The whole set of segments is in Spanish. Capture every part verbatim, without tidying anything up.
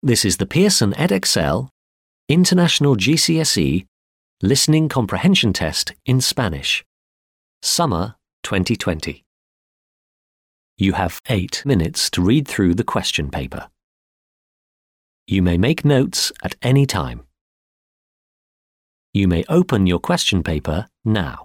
This is the Pearson Edexcel International G C S E Listening Comprehension Test in Spanish, Summer twenty twenty. You have eight minutes to read through the question paper. You may make notes at any time. You may open your question paper now.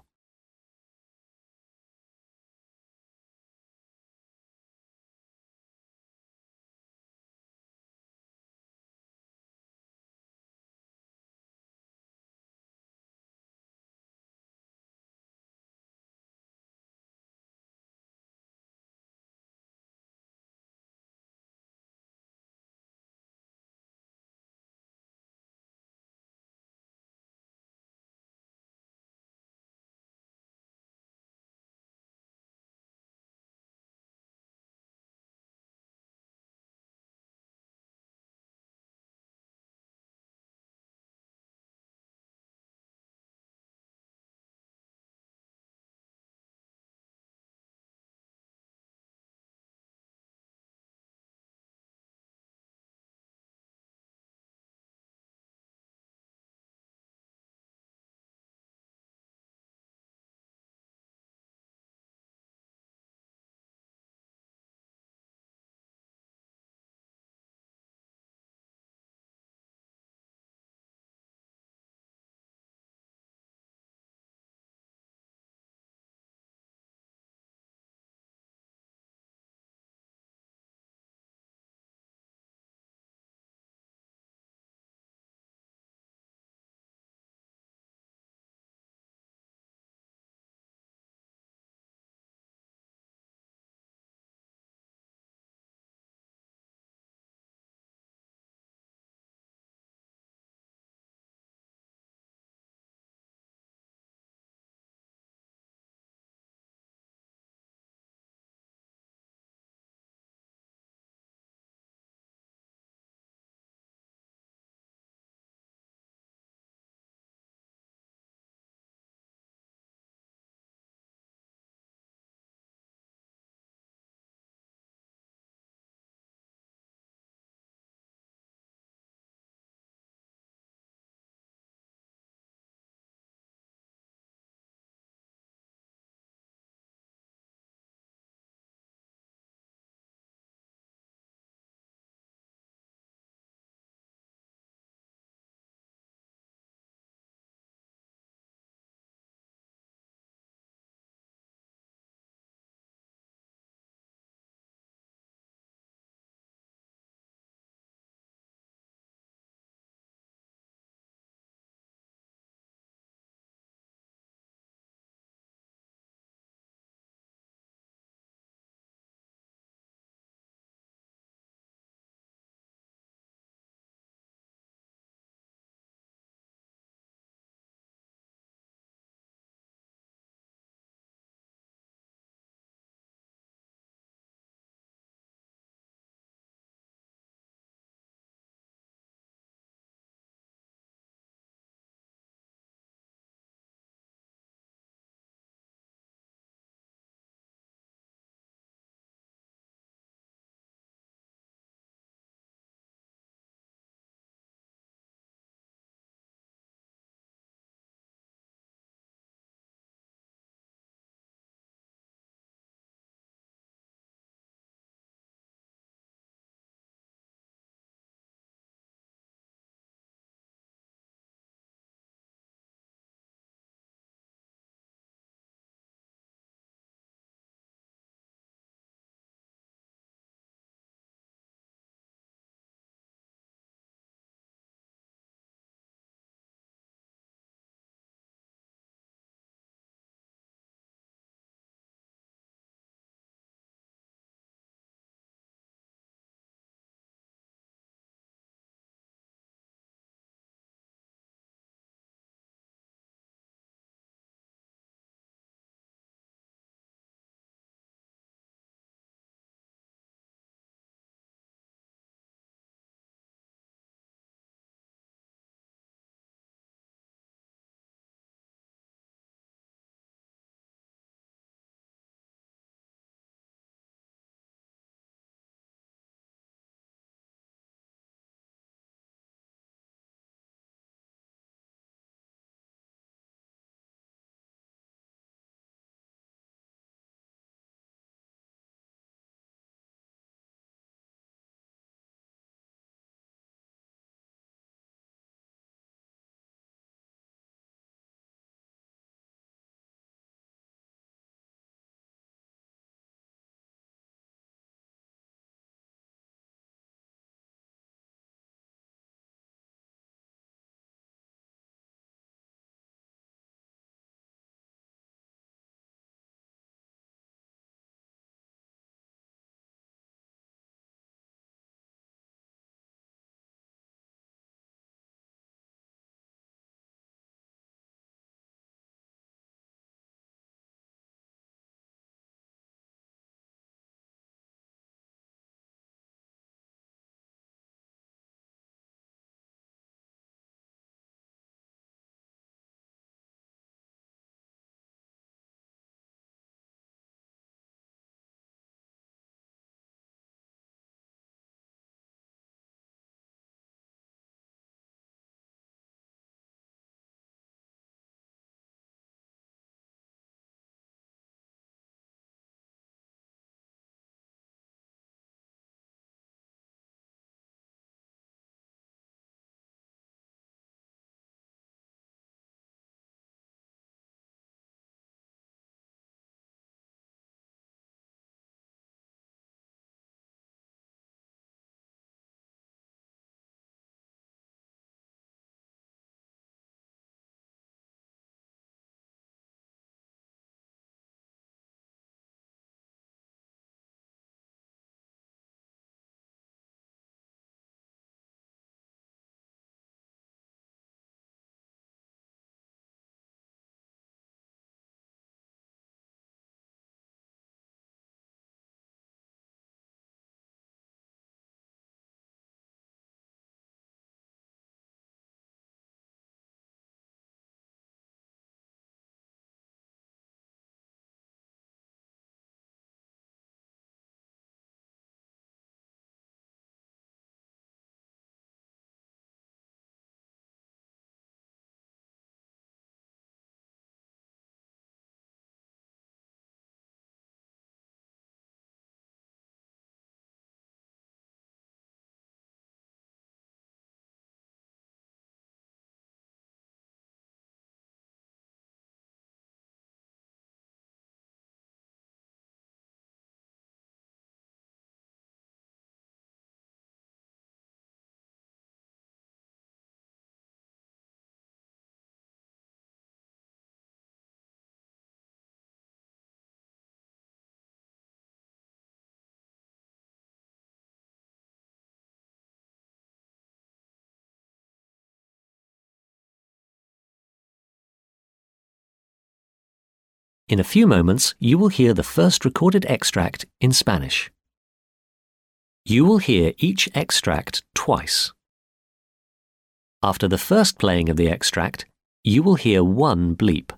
In a few moments, you will hear the first recorded extract in Spanish. You will hear each extract twice. After the first playing of the extract, you will hear one bleep.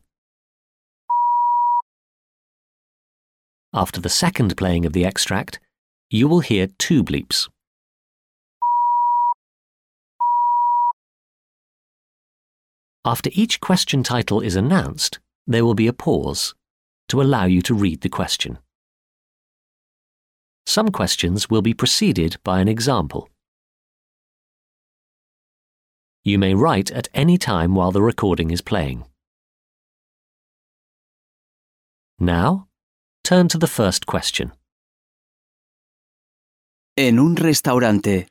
After the second playing of the extract, you will hear two bleeps. After each question title is announced, there will be a pause to allow you to read the question. Some questions will be preceded by an example. You may write at any time while the recording is playing. Now, turn to the first question. En un restaurante.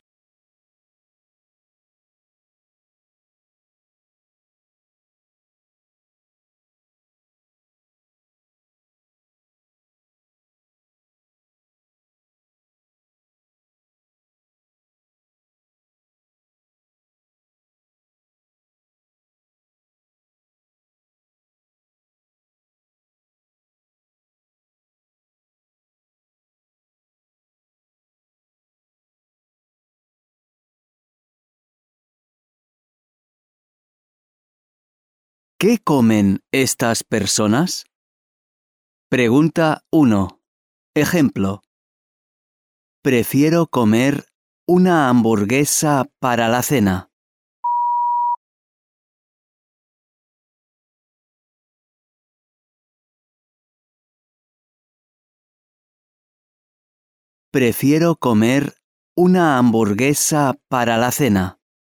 ¿Qué comen estas personas? Pregunta uno. Ejemplo. Prefiero comer una hamburguesa para la cena. Prefiero comer una hamburguesa para la cena.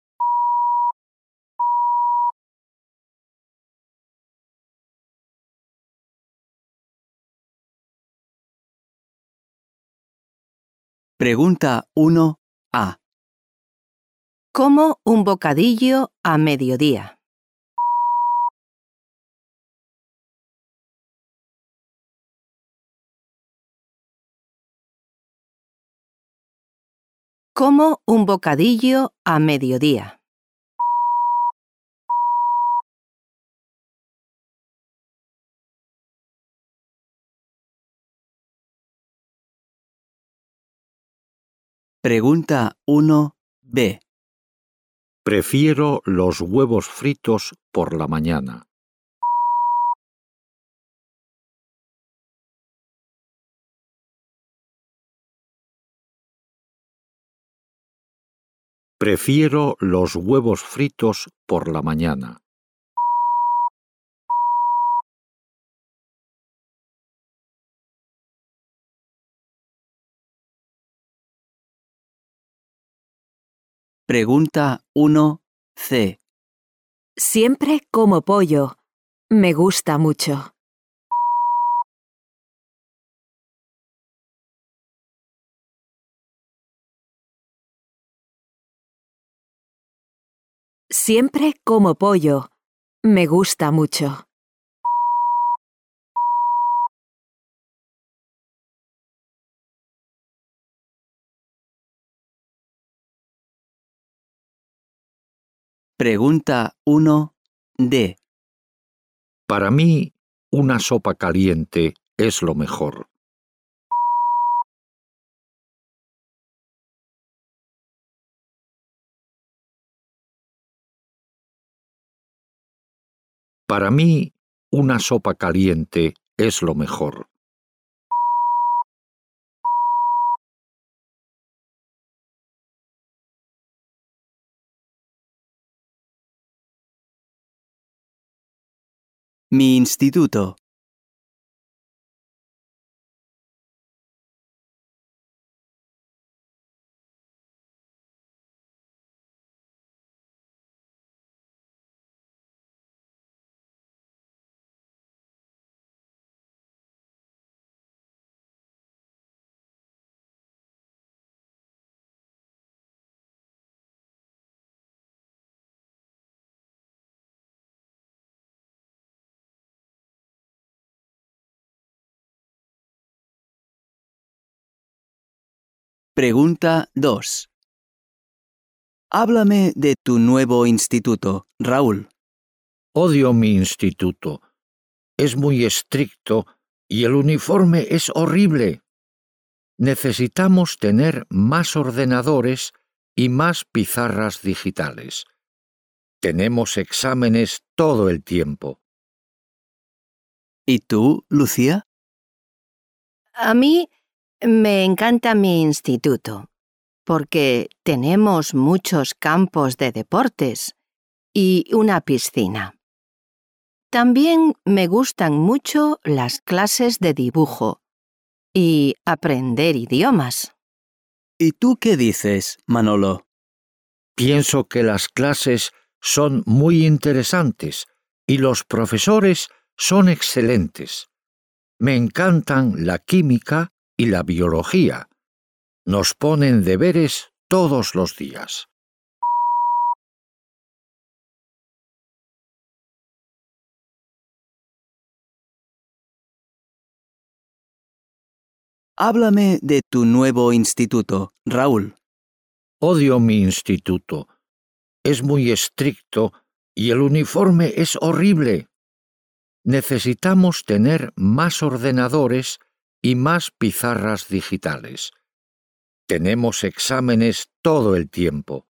Pregunta uno A. Como un bocadillo a mediodía. Como un bocadillo a mediodía. Pregunta uno B. Prefiero los huevos fritos por la mañana. Prefiero los huevos fritos por la mañana. Pregunta uno C. Siempre como pollo. Me gusta mucho. Siempre como pollo. Me gusta mucho. Pregunta uno D. Para mí, una sopa caliente es lo mejor. Para mí, una sopa caliente es lo mejor. Mi instituto. Pregunta dos. Háblame de tu nuevo instituto, Raúl. Odio mi instituto. es muy estricto y el uniforme es horrible. Necesitamos tener más ordenadores y más pizarras digitales. Tenemos exámenes todo el tiempo. ¿Y tú, Lucía? A mí me encanta mi instituto, porque tenemos muchos campos de deportes y una piscina. También me gustan mucho las clases de dibujo y aprender idiomas. ¿Y tú qué dices, Manolo? Pienso que las clases son muy interesantes y los profesores son excelentes. Me encantan la química y la biología. Nos ponen deberes todos los días. Háblame de tu nuevo instituto, Raúl. Odio mi instituto. Es muy estricto y el uniforme es horrible. Necesitamos tener más ordenadores y más pizarras digitales. Tenemos exámenes todo el tiempo.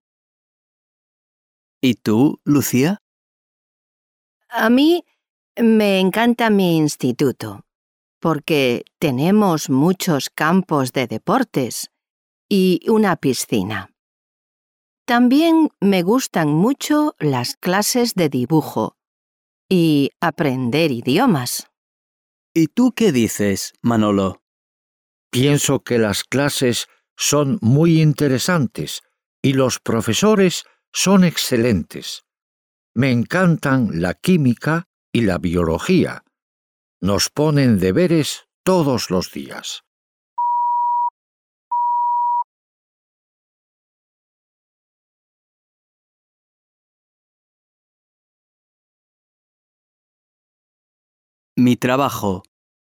¿Y tú, Lucía? A mí me encanta mi instituto, porque tenemos muchos campos de deportes y una piscina. También me gustan mucho las clases de dibujo y aprender idiomas. ¿Y tú qué dices, Manolo? Pienso que las clases son muy interesantes y los profesores son excelentes. Me encantan la química y la biología. Nos ponen deberes todos los días. Mi trabajo.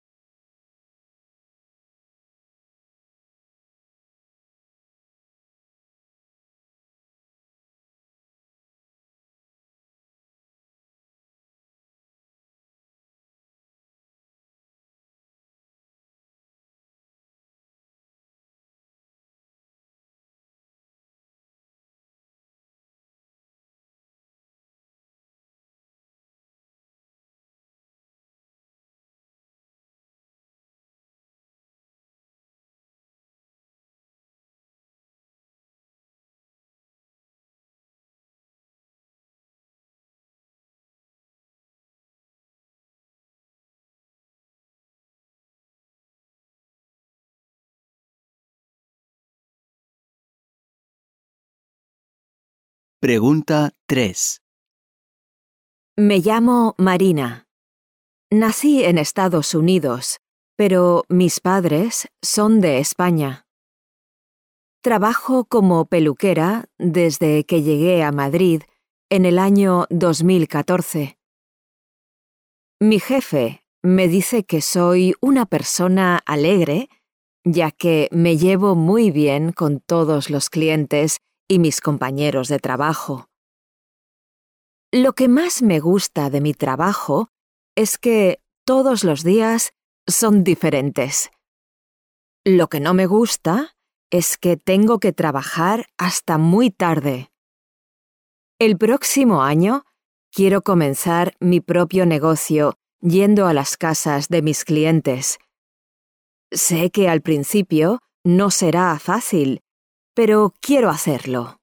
Pregunta tres. Me llamo Marina. Nací en Estados Unidos, pero mis padres son de España. Trabajo como peluquera desde que llegué a Madrid en el año dos mil catorce. Mi jefe me dice que soy una persona alegre, ya que me llevo muy bien con todos los clientes y mis compañeros de trabajo. Lo que más me gusta de mi trabajo es que todos los días son diferentes. Lo que no me gusta es que tengo que trabajar hasta muy tarde. El próximo año quiero comenzar mi propio negocio yendo a las casas de mis clientes. Sé que al principio no será fácil, pero quiero hacerlo.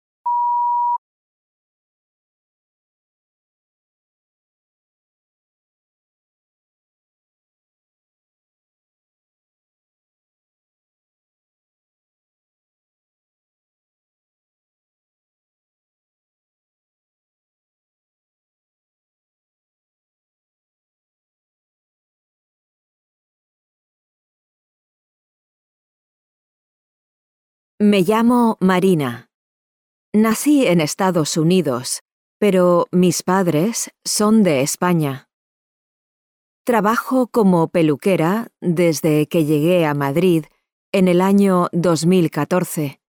Me llamo Marina. Nací en Estados Unidos, pero mis padres son de España. Trabajo como peluquera desde que llegué a Madrid en el año dos mil catorce.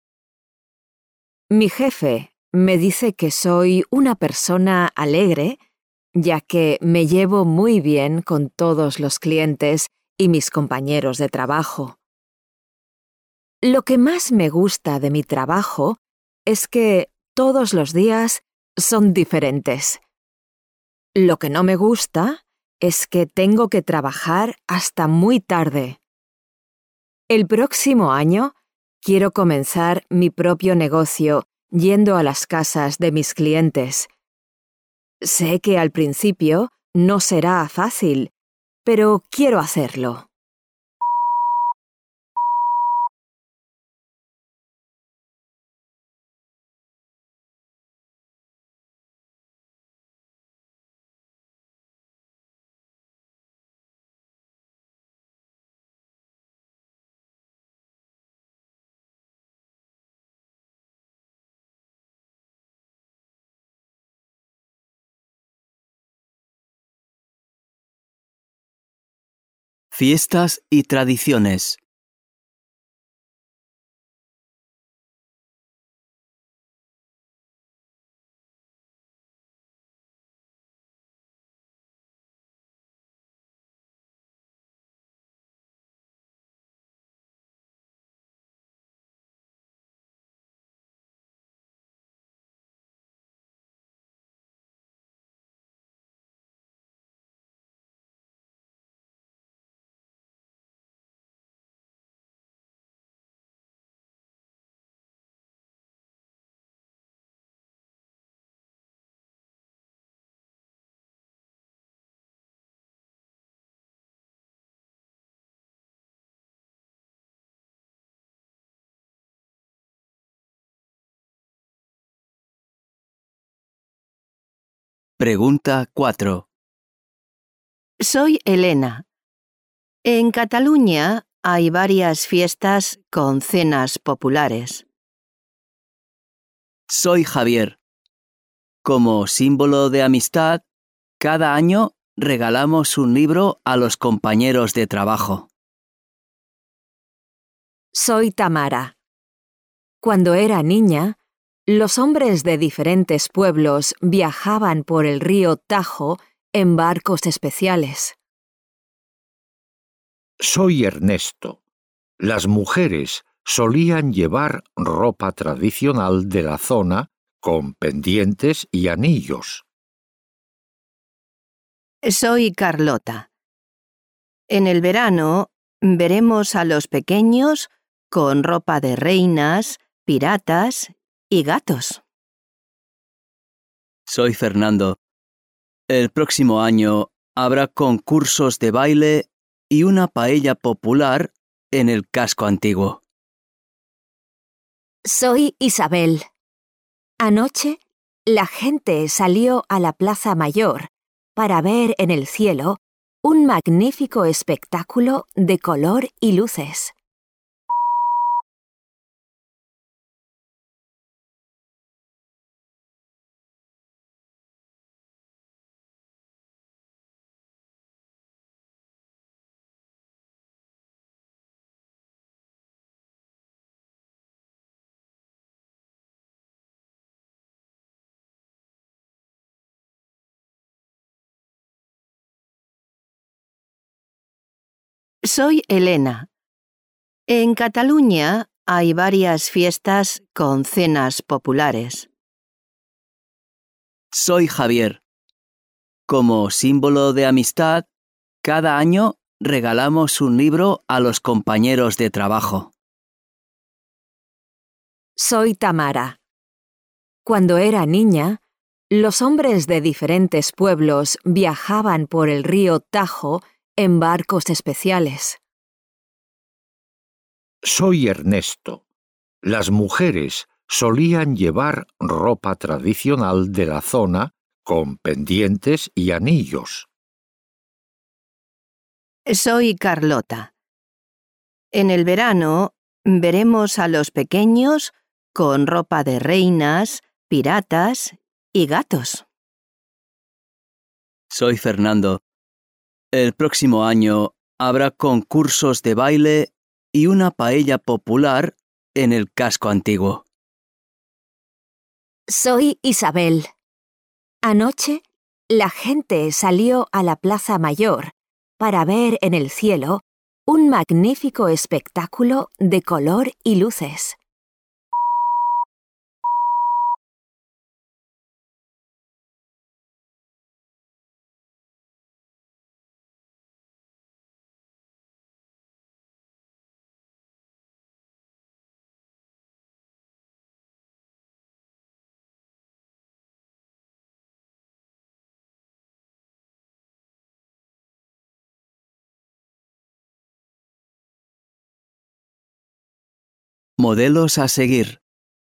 Mi jefe me dice que soy una persona alegre, ya que me llevo muy bien con todos los clientes y mis compañeros de trabajo. Lo que más me gusta de mi trabajo es que todos los días son diferentes. Lo que no me gusta es que tengo que trabajar hasta muy tarde. El próximo año quiero comenzar mi propio negocio yendo a las casas de mis clientes. Sé que al principio no será fácil, pero quiero hacerlo. Fiestas y tradiciones. Pregunta cuatro. Soy Elena. En Cataluña hay varias fiestas con cenas populares. Soy Javier. Como símbolo de amistad, cada año regalamos un libro a los compañeros de trabajo. Soy Tamara. Cuando era niña, los hombres de diferentes pueblos viajaban por el río Tajo en barcos especiales. Soy Ernesto. Las mujeres solían llevar ropa tradicional de la zona con pendientes y anillos. Soy Carlota. En el verano veremos a los pequeños con ropa de reinas, piratas y gatos. Soy Fernando. El próximo año habrá concursos de baile y una paella popular en el casco antiguo. Soy Isabel. Anoche, la gente salió a la Plaza Mayor para ver en el cielo un magnífico espectáculo de color y luces. Soy Elena. En Cataluña hay varias fiestas con cenas populares. Soy Javier. Como símbolo de amistad, cada año regalamos un libro a los compañeros de trabajo. Soy Tamara. Cuando era niña, los hombres de diferentes pueblos viajaban por el río Tajo en barcos especiales. Soy Ernesto. Las mujeres solían llevar ropa tradicional de la zona con pendientes y anillos. Soy Carlota. En el verano veremos a los pequeños con ropa de reinas, piratas y gatos. Soy Fernando. El próximo año habrá concursos de baile y una paella popular en el casco antiguo. Soy Isabel. Anoche, la gente salió a la Plaza Mayor para ver en el cielo un magnífico espectáculo de color y luces. Modelos a seguir.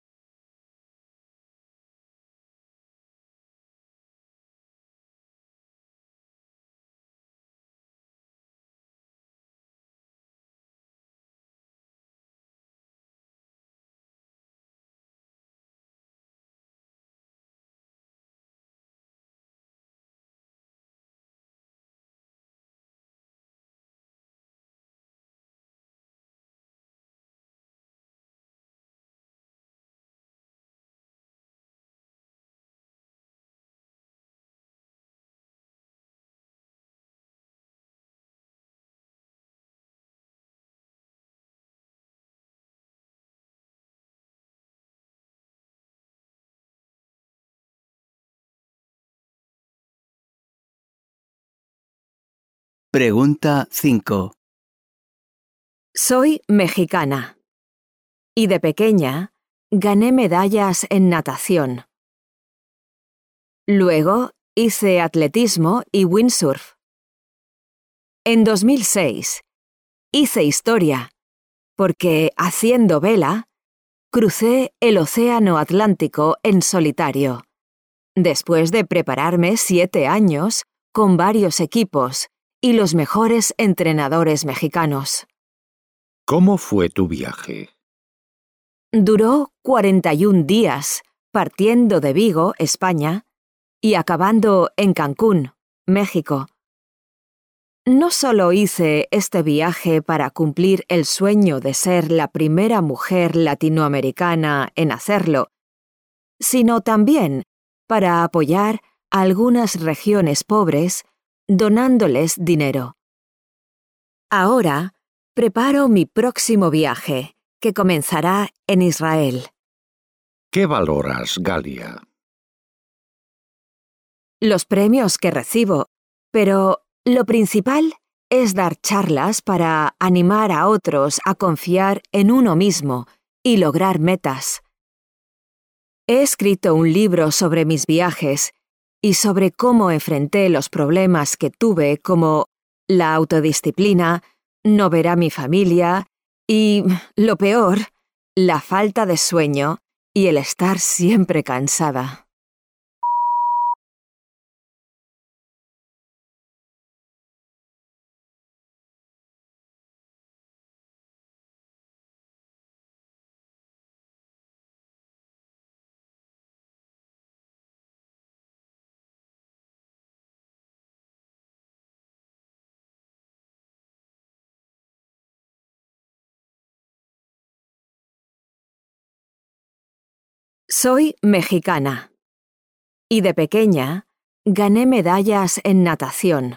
Pregunta cinco. Soy mexicana y de pequeña gané medallas en natación. Luego hice atletismo y windsurf. En dos mil seis hice historia porque, haciendo vela, crucé el Océano Atlántico en solitario, después de prepararme siete años con varios equipos y los mejores entrenadores mexicanos. ¿Cómo fue tu viaje? Duró cuarenta y un días, partiendo de Vigo, España, y acabando en Cancún, México. No solo hice este viaje para cumplir el sueño de ser la primera mujer latinoamericana en hacerlo, sino también para apoyar a algunas regiones pobres donándoles dinero. Ahora preparo mi próximo viaje, que comenzará en Israel. ¿Qué valoras, Galia? Los premios que recibo, pero lo principal es dar charlas para animar a otros a confiar en uno mismo y lograr metas. He escrito un libro sobre mis viajes y sobre cómo enfrenté los problemas que tuve, como la autodisciplina, no ver a mi familia y, lo peor, la falta de sueño y el estar siempre cansada. Soy mexicana y de pequeña gané medallas en natación.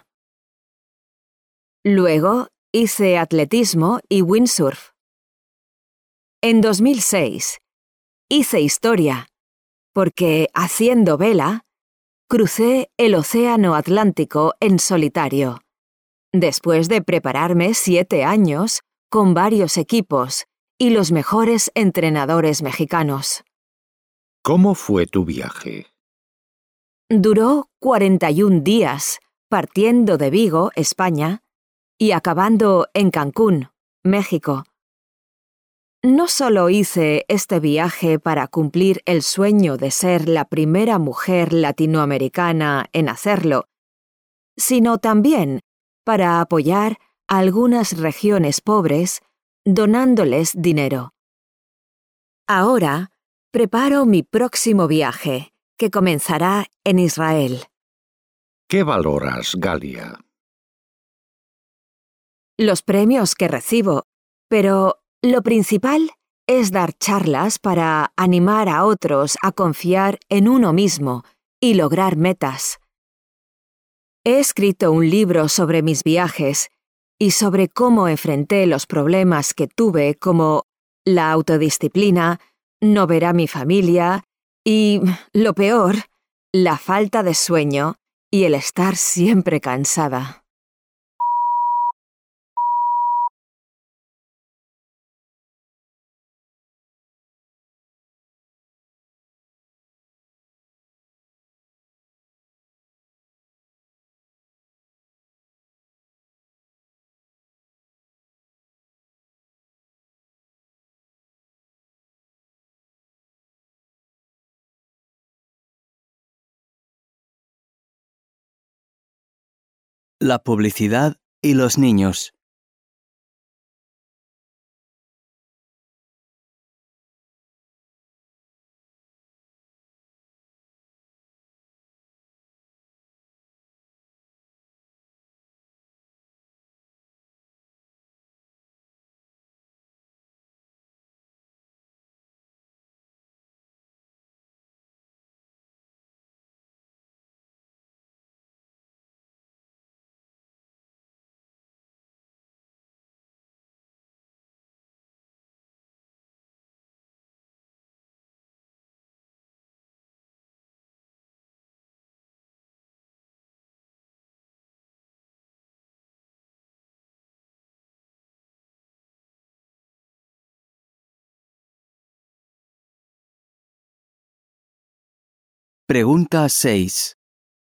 Luego hice atletismo y windsurf. En dos mil seis hice historia porque, haciendo vela, crucé el Océano Atlántico en solitario, después de prepararme siete años con varios equipos y los mejores entrenadores mexicanos. ¿Cómo fue tu viaje? Duró cuarenta y un días, partiendo de Vigo, España, y acabando en Cancún, México. No solo hice este viaje para cumplir el sueño de ser la primera mujer latinoamericana en hacerlo, sino también para apoyar a algunas regiones pobres donándoles dinero. Ahora preparo mi próximo viaje, que comenzará en Israel. ¿Qué valoras, Galia? Los premios que recibo, pero lo principal es dar charlas para animar a otros a confiar en uno mismo y lograr metas. He escrito un libro sobre mis viajes y sobre cómo enfrenté los problemas que tuve, como la autodisciplina, no ver a mi familia y, lo peor, la falta de sueño y el estar siempre cansada. La publicidad y los niños. Pregunta seis.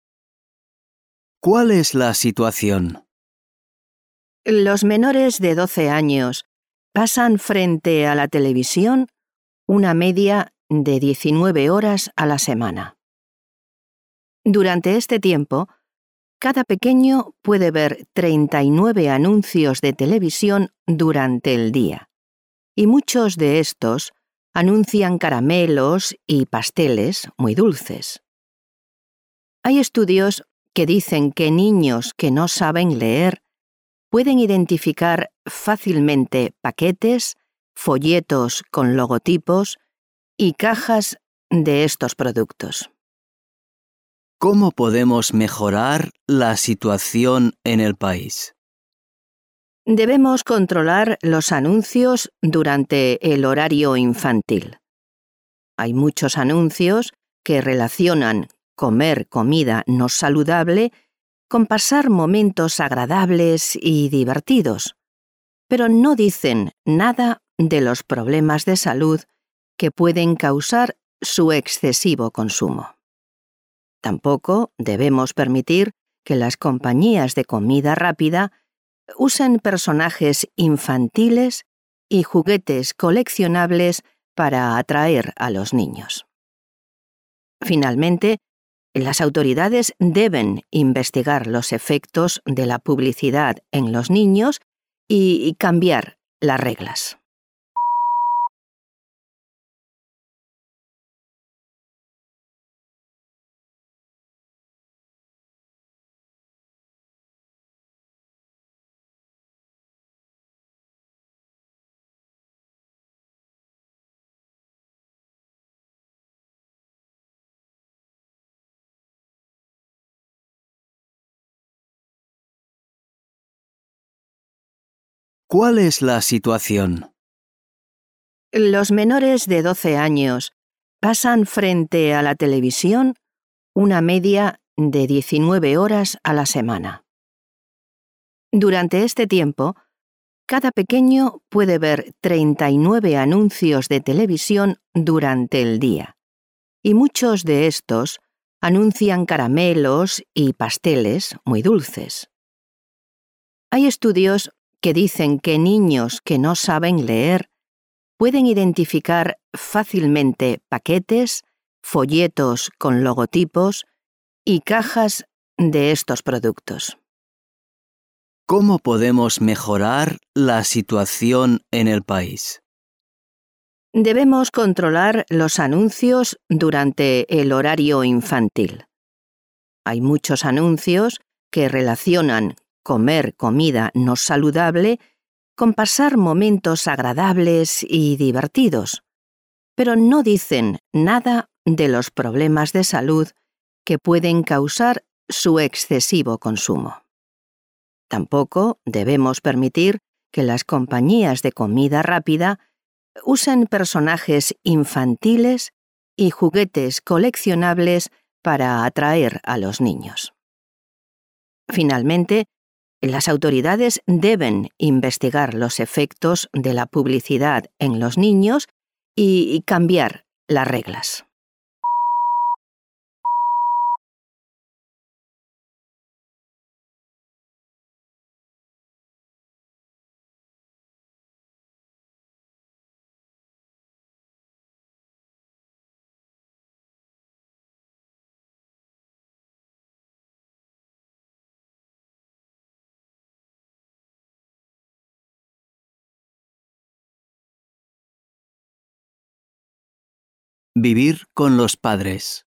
¿Cuál es la situación? Los menores de doce años pasan frente a la televisión una media de diecinueve horas a la semana. Durante este tiempo, cada pequeño puede ver treinta y nueve anuncios de televisión durante el día, y muchos de estos anuncian caramelos y pasteles muy dulces. Hay estudios que dicen que niños que no saben leer pueden identificar fácilmente paquetes, folletos con logotipos y cajas de estos productos. ¿Cómo podemos mejorar la situación en el país? Debemos controlar los anuncios durante el horario infantil. Hay muchos anuncios que relacionan comer comida no saludable con pasar momentos agradables y divertidos, pero no dicen nada de los problemas de salud que pueden causar su excesivo consumo. Tampoco debemos permitir que las compañías de comida rápida usen personajes infantiles y juguetes coleccionables para atraer a los niños. Finalmente, las autoridades deben investigar los efectos de la publicidad en los niños y cambiar las reglas. ¿Cuál es la situación? Los menores de doce años pasan frente a la televisión una media de diecinueve horas a la semana. Durante este tiempo, cada pequeño puede ver treinta y nueve anuncios de televisión durante el día, y muchos de estos anuncian caramelos y pasteles muy dulces. Hay estudios que dicen que niños que no saben leer pueden identificar fácilmente paquetes, folletos con logotipos y cajas de estos productos. ¿Cómo podemos mejorar la situación en el país? Debemos controlar los anuncios durante el horario infantil. Hay muchos anuncios que relacionan comer comida no saludable con pasar momentos agradables y divertidos, pero no dicen nada de los problemas de salud que pueden causar su excesivo consumo. Tampoco debemos permitir que las compañías de comida rápida usen personajes infantiles y juguetes coleccionables para atraer a los niños. Finalmente, las autoridades deben investigar los efectos de la publicidad en los niños y cambiar las reglas. Vivir con los padres.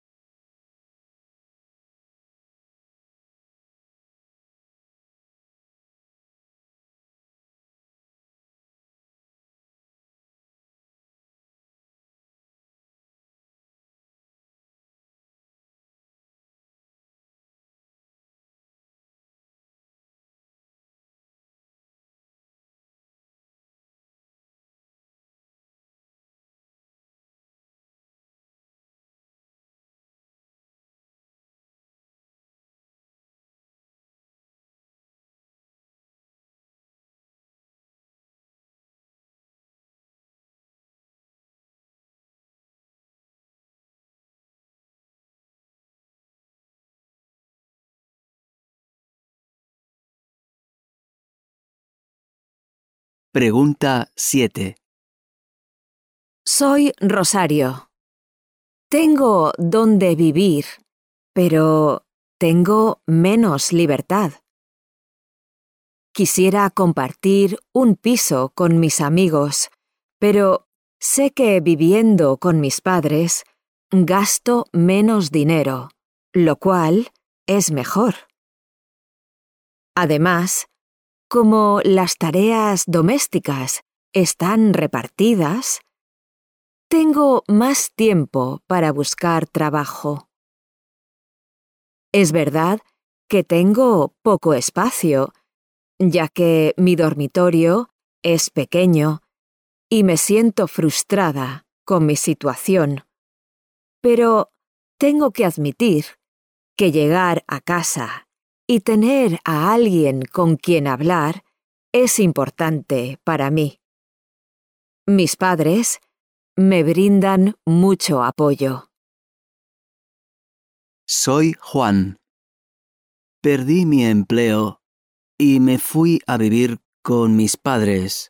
Pregunta siete. Soy Rosario. Tengo donde vivir, pero tengo menos libertad. Quisiera compartir un piso con mis amigos, pero sé que viviendo con mis padres gasto menos dinero, lo cual es mejor. Además, como las tareas domésticas están repartidas, tengo más tiempo para buscar trabajo. Es verdad que tengo poco espacio, ya que mi dormitorio es pequeño y me siento frustrada con mi situación. Pero tengo que admitir que llegar a casa y tener a alguien con quien hablar es importante para mí. Mis padres me brindan mucho apoyo. Soy Juan. Perdí mi empleo y me fui a vivir con mis padres.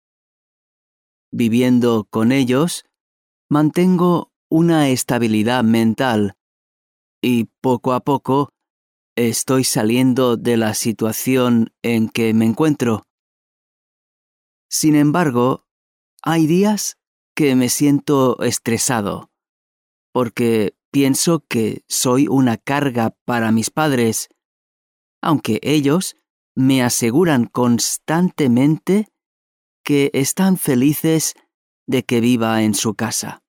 Viviendo con ellos, mantengo una estabilidad mental y poco a poco estoy saliendo de la situación en que me encuentro. Sin embargo, hay días que me siento estresado, porque pienso que soy una carga para mis padres, aunque ellos me aseguran constantemente que están felices de que viva en su casa.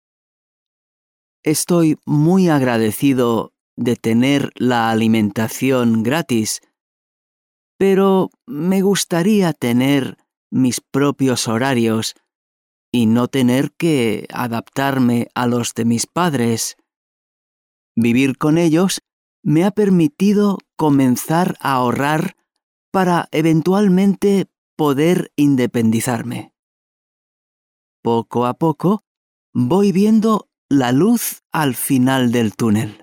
Estoy muy agradecido de tener la alimentación gratis, pero me gustaría tener mis propios horarios y no tener que adaptarme a los de mis padres. Vivir con ellos me ha permitido comenzar a ahorrar para eventualmente poder independizarme. Poco a poco voy viendo la luz al final del túnel.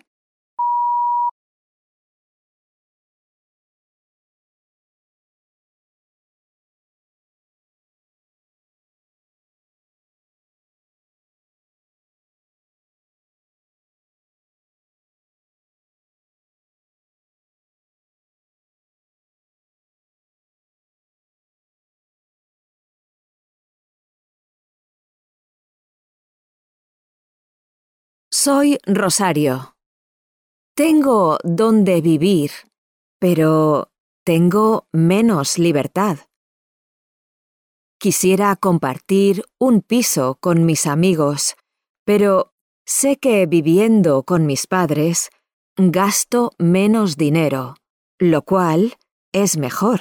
Soy Rosario. Tengo donde vivir, pero tengo menos libertad. Quisiera compartir un piso con mis amigos, pero sé que viviendo con mis padres gasto menos dinero, lo cual es mejor.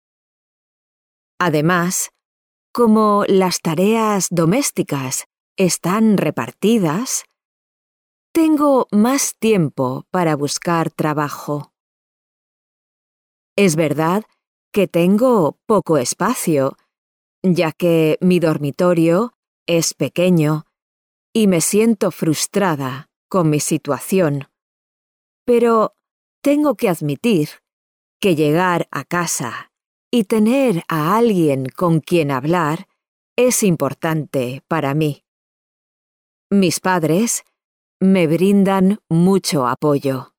Además, como las tareas domésticas están repartidas, tengo más tiempo para buscar trabajo. Es verdad que tengo poco espacio, ya que mi dormitorio es pequeño y me siento frustrada con mi situación. Pero tengo que admitir que llegar a casa y tener a alguien con quien hablar es importante para mí. Mis padres me brindan mucho apoyo.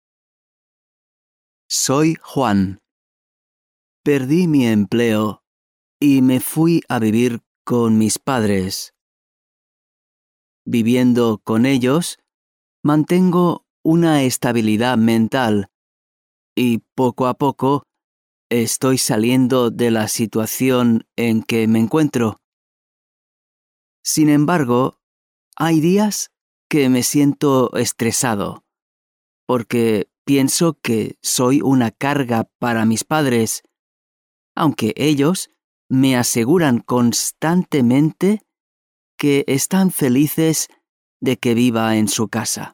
Soy Juan. Perdí mi empleo y me fui a vivir con mis padres. Viviendo con ellos, mantengo una estabilidad mental y poco a poco estoy saliendo de la situación en que me encuentro. Sin embargo, hay días que me siento estresado, porque pienso que soy una carga para mis padres, aunque ellos me aseguran constantemente que están felices de que viva en su casa.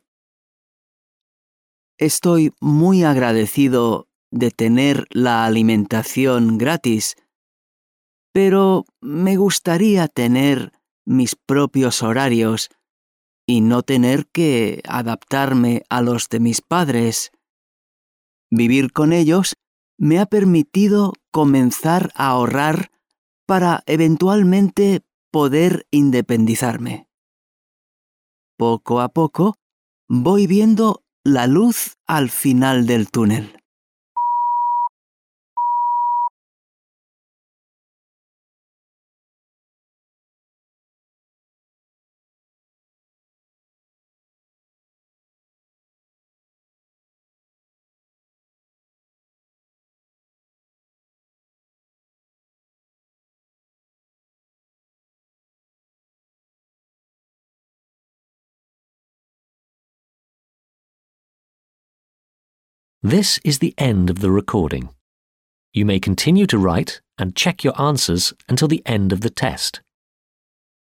Estoy muy agradecido de tener la alimentación gratis, pero me gustaría tener mis propios horarios y no tener que adaptarme a los de mis padres. Vivir con ellos me ha permitido comenzar a ahorrar para eventualmente poder independizarme. Poco a poco voy viendo la luz al final del túnel. This is the end of the recording. You may continue to write and check your answers until the end of the test.